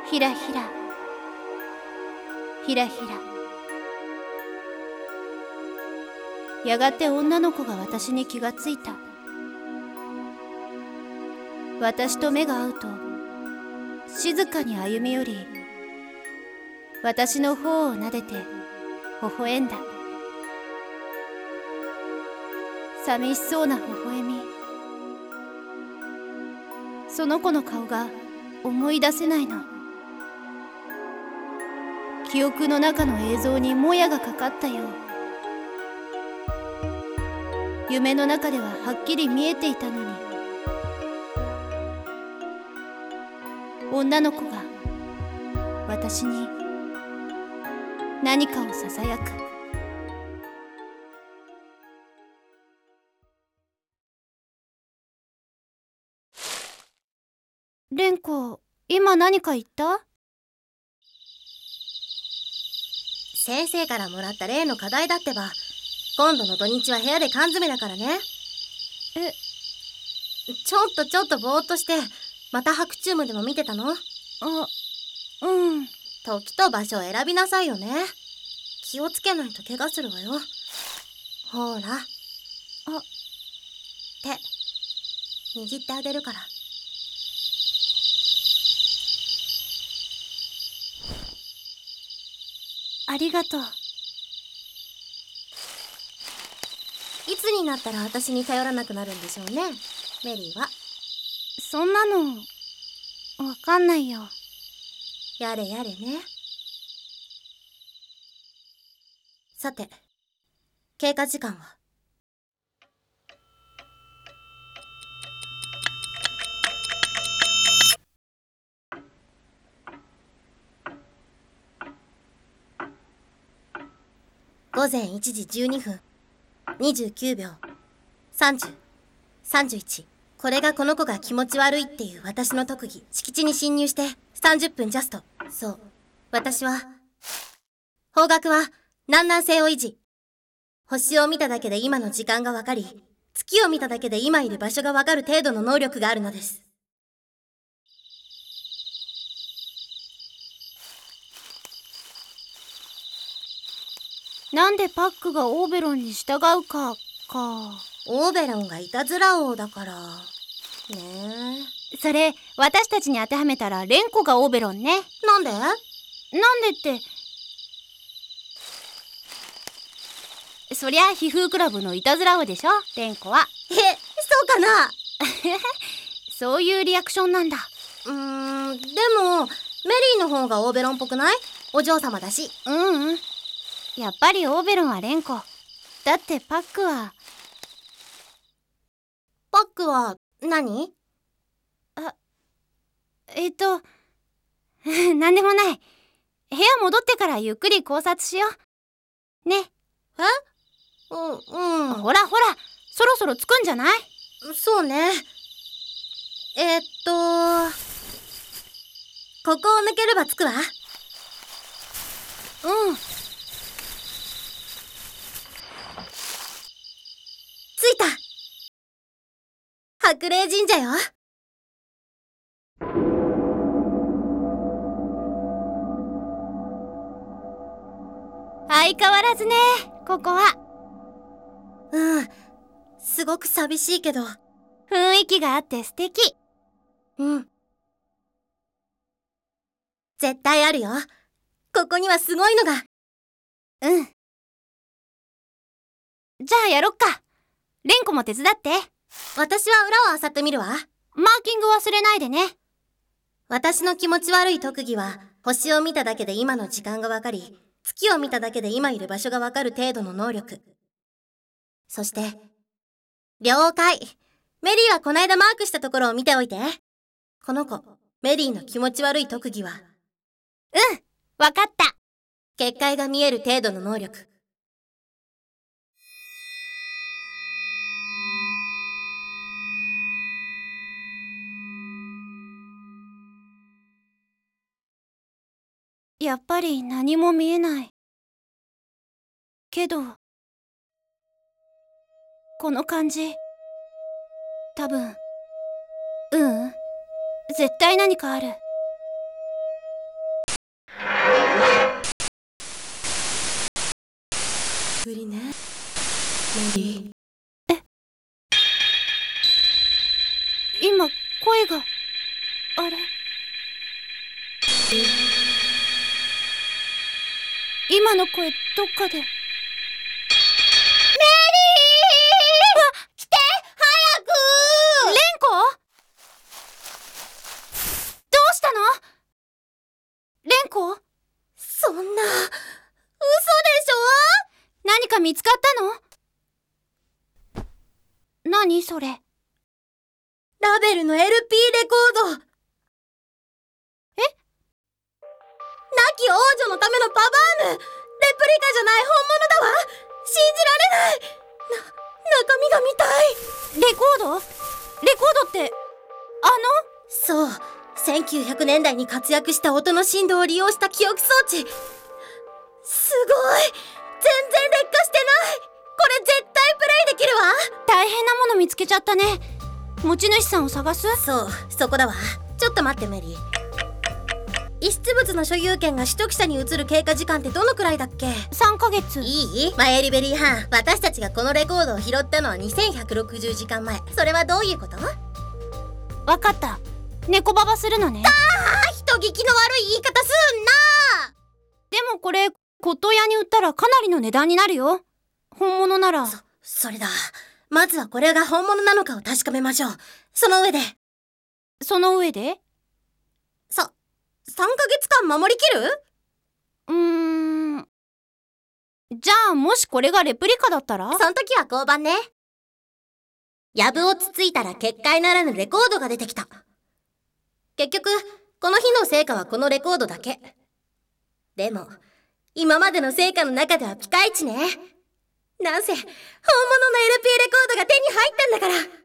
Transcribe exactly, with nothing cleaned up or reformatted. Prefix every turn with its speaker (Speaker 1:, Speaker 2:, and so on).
Speaker 1: ひらひらひらひら。やがて女の子が私に気がついた。私と目が合うと静かに歩み寄り、私の頬を撫でて微笑んだ。寂しそうな微笑み。その子の顔が思い出せないの。記憶の中の映像にもやがかかったよう。夢の中でははっきり見えていたのに。女の子が私に何かをささやく。蓮子、今何か言った？
Speaker 2: 先生からもらった例の課題だってば。今度の土日は部屋で缶詰だからね。
Speaker 1: え、
Speaker 2: ちょっとちょっとぼーっとして、また白昼夢でも見てたの？
Speaker 1: あ、うん。
Speaker 2: 時と場所を選びなさいよね。気をつけないと怪我するわよ。ほら。
Speaker 1: あ、
Speaker 2: 手、握ってあげるから。
Speaker 1: ありがとう。
Speaker 2: いつになったら私に頼らなくなるんでしょうね、メリーは。
Speaker 1: そんなのわかんないよ。
Speaker 2: やれやれね。さて、経過時間は？午前いちじじゅうにふん、にじゅうきゅうびょう、さんじゅう、さんじゅういち。これがこの子が気持ち悪いっていう私の特技。敷地に侵入してさんじゅっぷんジャスト。そう。私は、方角は南南西を維持。星を見ただけで今の時間がわかり、月を見ただけで今いる場所がわかる程度の能力があるのです。
Speaker 1: なんでパックがオーベロンに従うかか。
Speaker 2: オーベロンがいたずら王だから。ね
Speaker 1: え。それ、私たちに当てはめたら蓮子がオーベロンね。
Speaker 2: なんで？
Speaker 1: なんでって。そりゃ皮膚クラブのいたずら王でしょ、蓮子は。
Speaker 2: え、そうかな？
Speaker 1: そういうリアクションなんだ。
Speaker 2: うーん、でも、メリーの方がオーベロンっぽくない？お嬢様だし。
Speaker 1: ううん。やっぱりオーベロンは蓮子。だってパックは。
Speaker 2: パックは何？
Speaker 1: あ、えっと、なんでもない。部屋戻ってからゆっくり考察しよう。ね。
Speaker 2: え？う、うん。
Speaker 1: ほらほら、そろそろ着くんじゃない？
Speaker 2: そうね。えー、っと、ここを抜ければ着くわ。
Speaker 1: うん。
Speaker 2: 着いた。白麗神社よ。
Speaker 1: 相変わらずね、ここは。
Speaker 2: うん。すごく寂しいけど。
Speaker 1: 雰囲気があって素敵。
Speaker 2: うん。絶対あるよ。ここにはすごいのが。
Speaker 1: うん。じゃあやろっか。蓮子も手伝って。
Speaker 2: 私は裏を漁ってみるわ。
Speaker 1: マーキング忘れないでね。
Speaker 2: 私の気持ち悪い特技は、星を見ただけで今の時間がわかり、月を見ただけで今いる場所がわかる程度の能力。そして、了解。メリーはこないだマークしたところを見ておいて。この子、メリーの気持ち悪い特技は、
Speaker 1: うん、わかった。
Speaker 2: 結界が見える程度の能力。
Speaker 1: やっぱり何も見えない。けど、この感じ、多分、ううん、絶対何かある。 あれ、今の声どっかで。メリー！
Speaker 2: わ、来て早く！
Speaker 1: 蓮子？どうしたの？蓮子？
Speaker 2: そんな、嘘でしょ？
Speaker 1: 何か見つかったの？何それ？
Speaker 2: ラベルの エルピー レコード。
Speaker 1: え？
Speaker 2: 亡き王女のためのパバーム。レプリカじゃない本物だわ。信じられない。な、中身が見たい。
Speaker 1: レコード？レコードって、あ
Speaker 2: の？そう。せんきゅうひゃくねんだいに活躍した音の振動を利用した記憶装置。すごい。全然劣化してない。これ絶対プレイできるわ。
Speaker 1: 大変なもの見つけちゃったね。持ち主さんを探す？
Speaker 2: そう、そこだわ。ちょっと待ってメリー。遺失物の所有権が取得者に移る経過時間ってどのくらいだっけ？
Speaker 1: さんかげつ。
Speaker 2: いい？マエリベリーハン、私たちがこのレコードを拾ったのはにせんひゃくろくじゅうじかんまえ。それはどういうこと？
Speaker 1: わかった。猫ババするのね。
Speaker 2: ああ、人聞きの悪い言い方すんな。
Speaker 1: でもこれ骨董屋に売ったらかなりの値段になるよ。本物なら。
Speaker 2: そ、それだ。まずはこれが本物なのかを確かめましょう。その上で。
Speaker 1: その上で？
Speaker 2: さ、さんかげつかん守りきる？
Speaker 1: うーん。じゃあもしこれがレプリカだったら？
Speaker 2: そん時は交番ね。やぶをつついたら結界ならぬレコードが出てきた。結局、この日の成果はこのレコードだけ。でも、今までの成果の中ではピカイチね。なんせ、本物の エルピー レコードが手に入ったんだから。